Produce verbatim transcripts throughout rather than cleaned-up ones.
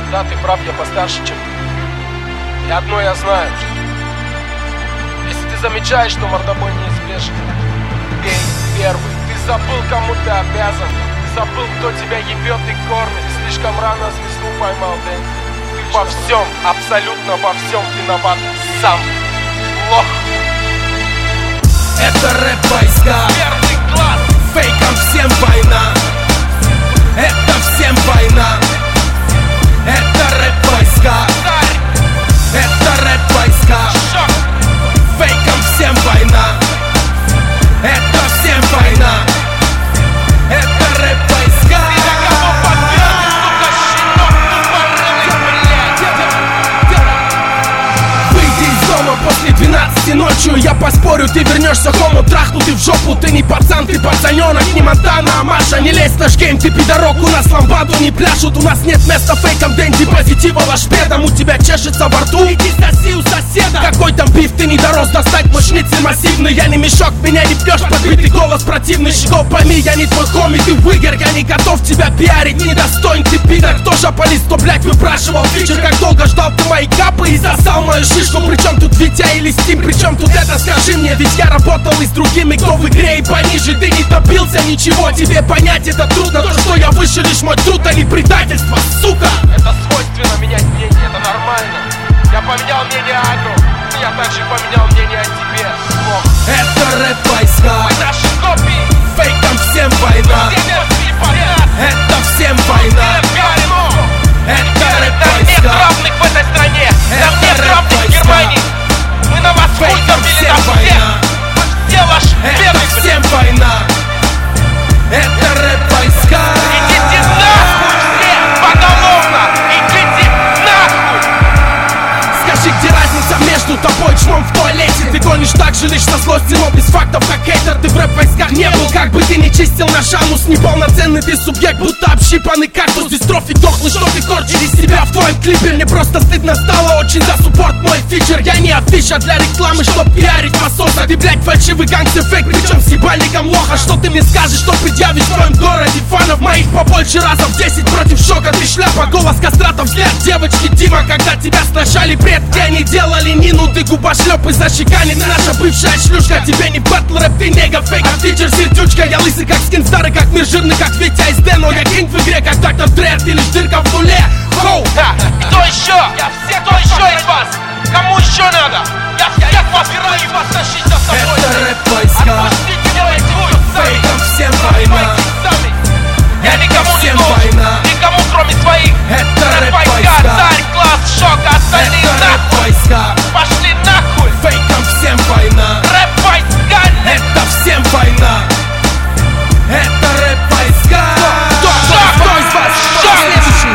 Да, ты прав, я постарше, чем ты. И одно я знаю. Если ты замечаешь, что мордобой неизбежен, бей первый. Ты забыл, кому ты обязан. Ты забыл, кто тебя ебет и кормит. Ты слишком рано звезду поймал, Дэн. Ты во всем, абсолютно во всем виноват сам. Лох. Это рэп войска. Первый класс. Фейкам всем война. Это всем война. Это рэп войска. Это рэп войска. Фейкам всем война. Это всем война. Это рэп войска. Выйди из дома после двенадцати ночью. Я поспорю, ты вернешься хому трахнутый в жопу. Ты не пацан, ты пацаненок, не Монтана, а Маша. Не лезь в наш гейм, ты пидорок. У нас ламбаду не пляшут. У нас нет места фейкам, Дэнди, позитива лошпедом. У тебя чешется во рту. Иди соси у соседа. Какой там биф, ты не дорос достать мой шницель массивный. Я не мешок, меня не пьешь, подбитый голос противный. Щегол, пойми, я не твой хоми, ты выгор. Я не готов тебя пиарить, недостоин ты пидор. Кто жополист, кто, блядь, выпрашивал фичер. Как долго ждал ты мои капы и засал мою шишку. Причем тут Витя или Стим, причем тут это, скажи мне. Ведь я работал и с другими, кто в игре и пониже. Ты не добился ничего, тебе понять это трудно. То, что я выше, лишь мой труд, а не предательство, сука. Это свойственно менять мнение, это нормально. Я поменял мнение о Агро, я также поменял мнение о тебе. Лох. Это рэп войска. Мы наши копии. Фейкам всем война. Это всем война. Это рэп Нам нет войска. равных в этой стране. Нам Это нет рэп равных в войска. Германии. Мы на вас хуй Фейкам забили всем на всех. война. Все ваш Это бедный, блядь. всем война. Это рэп войска. Идите нахуй все поголовно. Идите нахуй. Скажи, где разница между тобой, чмом в туалете? Ты гонишь так же лишь со злости, но без фактов, как хейтер. Ты в рэп-войсках не был, как бы ты не чистил наш анус. Неполноценный ты субъект, будто общипанный кактус. Дистрофик дохлый, что ты корчишь из себя в твоем клипе. Мне просто стыдно стало очень за суппорт мой фичер. Я не афиша для рекламы, чтоб пиарить пососа. Ты, блядь, фальшивый гангстер фейк, причем с ебальником лоха. Что ты мне скажешь, что предъявишь в твоем городе? Фанов моих побольше раза в десять против шока. Ты шляпа, голос кастратов, взгляд девочки Дима. Когда тебя сначали предки, они делали Нину. Ты губошлеп и защеканит, наша бывшая шлюшка. Тебе не батл рэп, ты нега фейк, а фичер сердючка. Я лысый как скин, старый как мир, жирный как Витя из Дэн. Но я кинг в игре, как доктор Дре, ты лишь дырка в нуле. Хоу! Да. Кто еще? Я всех, кто еще из вас? Кому еще надо? Я всех вас собираюсь вас тащить за собой. Это рэп войска. Отпустите мой хуй. Фейкам всем война. Сами. Я никому не всем должен. война. Никому, кроме своих. Это рэп войска, войска. царь, класс, шок, остальные Это рэп нахуй. войска. Пошли нахуй. Фейкам всем война. Рэп войска. Это всем война. Это рэп войска. Кто, кто, кто из вас? Кто следующий?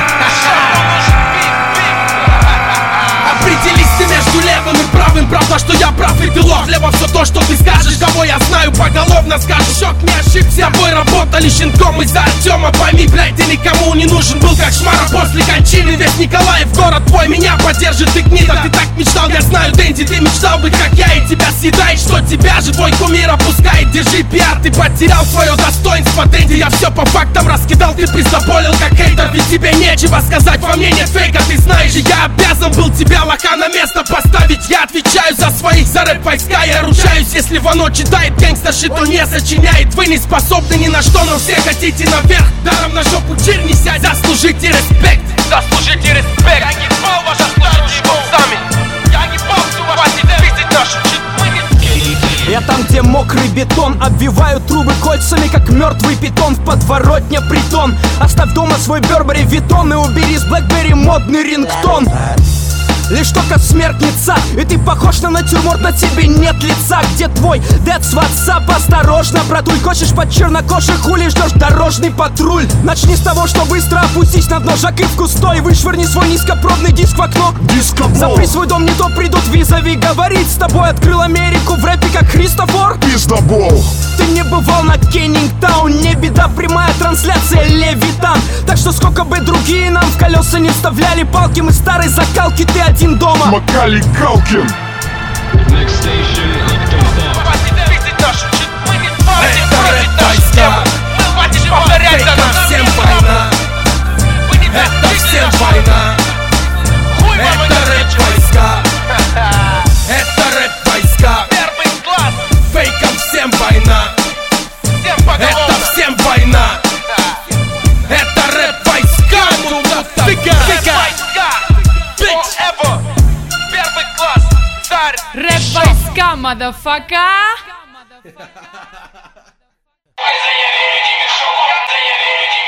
Определись ты между левым и правым. Правда, что я прав и ты лох. Лево все то, что ты скажешь. Кого я знаю, поголовно скажешь. Шок, не ошибся. С тобой работали щенком из-за Артема. Пойми, блядь, ты никому не нужен был, как шмара после кончины. Весь Николаев, город твой, меня поддержит. Ты гнида, ты так мечтал, я знаю, Дэнди. Ты мечтал быть, как я, и тебя съедает. Что тебя же твой кумир опускает. Держи пиар, ты потерял свое достоинство, Дэнди. Я все по фактам раскидал, ты пиздоболил, как хейтер. Ведь тебе нечего сказать, во мне нет фейка. Ты знаешь, я обязан был тебя, лоха, на место поставить. Я отвечаю за своих, за рэп войска. Я ручаюсь, если Вано читает гангста шит, он не сочиняет. Вы не способны ни на что, но все хотите наверх. Даром на жопу чир не сядь, заслужите респект. Заслужите респект. Я не пал вашу старую сами. Я не пал всю вашу, хватит пиздить нашу чит. Мы не... Я там, где мокрый бетон, обвиваю трубы кольцами, как мертвый питон. В подворотне притон. Оставь дома свой Бербери Витон и убери с Блэкберри модный рингтон. Лишь только смертница, и ты похож на натюрморт, на тебе нет лица. Где твой дед с ватсап? Осторожно, братуль, хочешь под чернокожих хули, ждешь дорожный патруль. Начни с того, что быстро опустись на дно, жак и в кустой, вышвырни свой низкопробный диск в окно. Дискобол. Запри свой дом, не то придут визави говорить с тобой. Открыл Америку в рэпе, как Христофор. Пиздобол. Ты не бывал на Кеннингтаун, не беда, прямая трансляция Левитан. Так что сколько бы другие нам в колеса не вставляли палки, мы старой закалки, ты один дома. Макалей Калкин. Хватит пиздить нашу чит. Мы не хватит Это бросить рэп нашу войска. тему. Мы хватит повторять за Фейкам нас. всем война. Вы не Это пиздите всем нашу война. мадафака! Я верю, не мешал, я верю, не